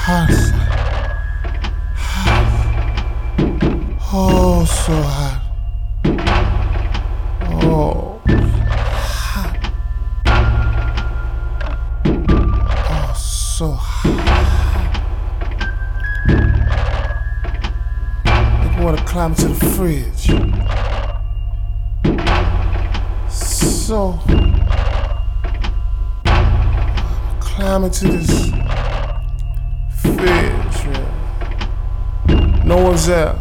hot. Oh, so hot. Oh, hot. Oh, so hot. Make me want to climb into the fridge. So, climb into this fridge. Yeah. No one's there.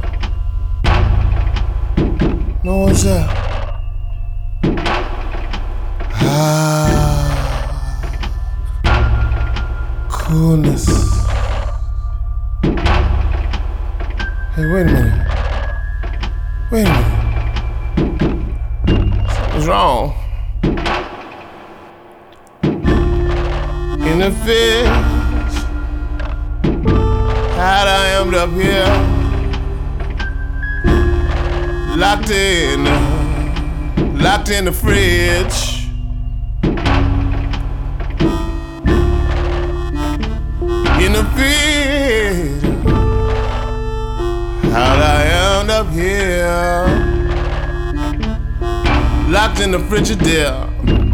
No one's there. Coolness. Hey, wait a minute. Wait a minute. Something's wrong. In the fridge, how'd I end up here? Locked in the fridge. In the fridge, how'd I end up here? Locked in the Frigidaire.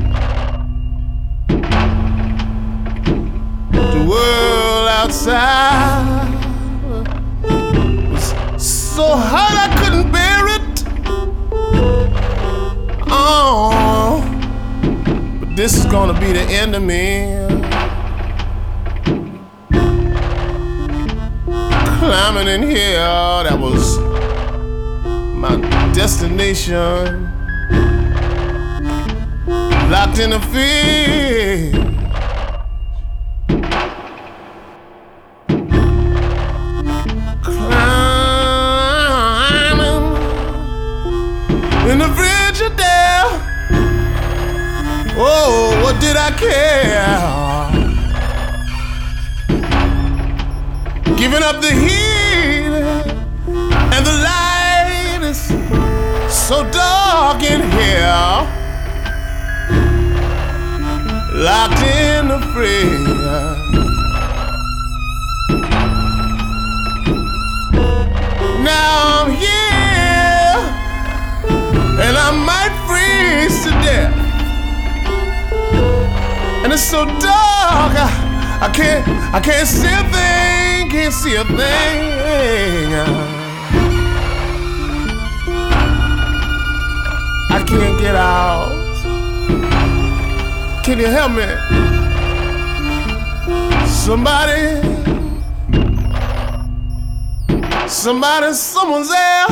The world outside was so hot I couldn't bear it. Oh, but this is gonna be the end of me. Climbing in here, that was my destination. Locked in the field. Climbing in the Frigidaire. Oh, what did I care? Giving up the heat and the light is so dark in here. Locked in the fridge. Now I'm here and I might freeze to death. And it's so dark, I can't see a thing, can't see a thing. I can't get out. Can you help me? Someone's there.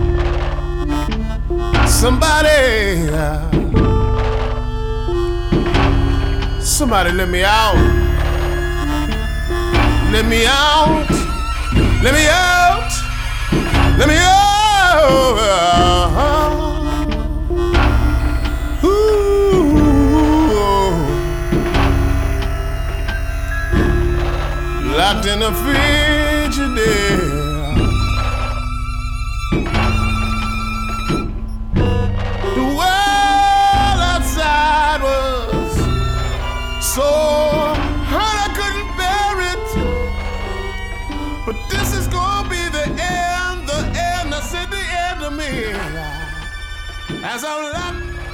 Somebody let me out. Let me out. Let me out. Let me out. Ooh. Locked in the Frigidaire. The world outside was so hot I couldn't bear it. But this is gonna be the end. I said the end of me. As I'm locked